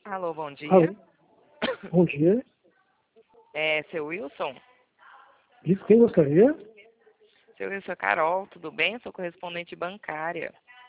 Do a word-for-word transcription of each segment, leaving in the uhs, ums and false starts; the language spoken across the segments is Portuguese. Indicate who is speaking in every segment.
Speaker 1: Alô, bom dia.
Speaker 2: Alô, bom dia.
Speaker 1: É, seu Wilson?
Speaker 2: Diz quem gostaria?
Speaker 1: Seu Wilson, é Carol, tudo bem? Eu sou correspondente bancária.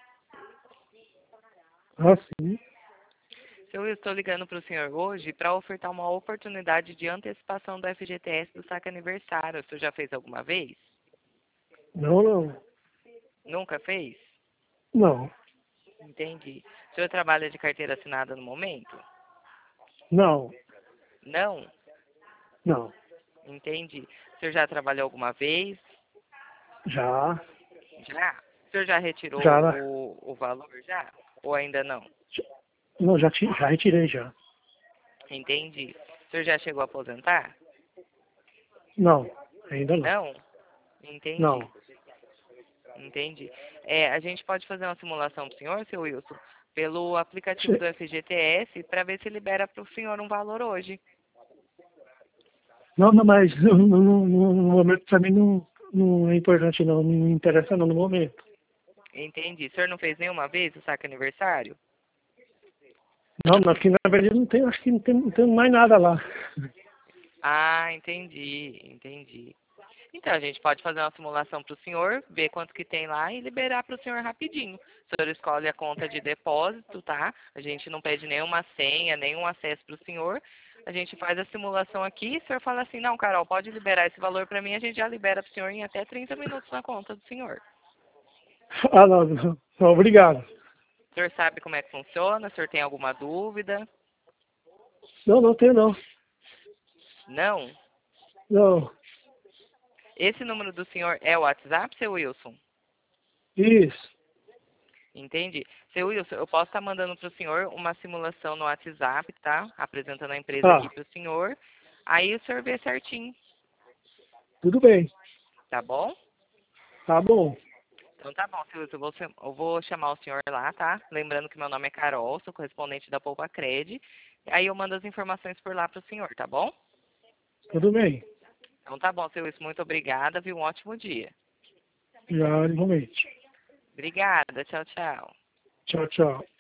Speaker 2: Ah, sim.
Speaker 1: Seu Wilson, estou ligando para o senhor hoje para ofertar uma oportunidade de antecipação do F G T S do saque aniversário. O senhor já fez alguma vez?
Speaker 2: Não, não.
Speaker 1: Nunca fez?
Speaker 2: Não.
Speaker 1: Entendi. O senhor trabalha de carteira assinada no momento?
Speaker 2: Não.
Speaker 1: Não?
Speaker 2: Não.
Speaker 1: Entendi. O senhor já trabalhou alguma vez?
Speaker 2: Já.
Speaker 1: Já? O senhor já retirou
Speaker 2: Já. na-
Speaker 1: o, o valor já? Ou ainda não?
Speaker 2: já- Não, já, ti- já retirei já.
Speaker 1: Entendi. O senhor já chegou a aposentar?
Speaker 2: Não. Ainda não.
Speaker 1: Não? Entendi.
Speaker 2: Não.
Speaker 1: Entendi. É, a gente pode fazer uma simulação para o senhor, seu Wilson, pelo aplicativo
Speaker 2: Che-
Speaker 1: do F G T S para ver se libera para o senhor um valor hoje.
Speaker 2: Não, não, mas no, no, no- no momento pra mim não, não é importante não. Não me interessa não no momento.
Speaker 1: Entendi. O senhor não fez nenhuma vez o saque aniversário?
Speaker 2: Não, não, aqui na verdade não tem, acho que não tem, não tem mais nada lá.
Speaker 1: Ah, entendi, entendi. Então, a gente pode fazer uma simulação para o senhor, ver quanto que tem lá e liberar para o senhor rapidinho. O senhor escolhe a conta de depósito, tá? A gente não pede nenhuma senha, nenhum acesso para o senhor. A gente faz a simulação aqui, o senhor fala assim, não, Carol, pode liberar esse valor para mim, a gente já libera para o senhor em até trinta minutos na conta do senhor.
Speaker 2: Ah, não, não. Não, obrigado.
Speaker 1: O senhor sabe como é que funciona? O senhor tem alguma dúvida?
Speaker 2: Não, não tenho não.
Speaker 1: Não?
Speaker 2: Não.
Speaker 1: Esse número do senhor é o WhatsApp, seu Wilson?
Speaker 2: Isso.
Speaker 1: Entendi. Seu Wilson, eu posso estar mandando para o senhor uma simulação no WhatsApp, tá? Apresentando a empresa aqui
Speaker 2: Ah,
Speaker 1: para o senhor. Aí o senhor vê certinho,
Speaker 2: tudo bem.
Speaker 1: tá bom?
Speaker 2: Tá bom.
Speaker 1: Então tá bom, seu Wilson, eu vou, cham- eu vou chamar o senhor lá, tá? Lembrando que meu nome é Carol, sou correspondente da Poupa Cred. Aí eu mando as informações por lá para o senhor, tá bom?
Speaker 2: Tudo bem.
Speaker 1: Então tá bom, seu Wilson, muito obrigada, viu? Um ótimo dia.
Speaker 2: Já, igualmente.
Speaker 1: Obrigada, tchau, tchau.
Speaker 2: Tchau, tchau.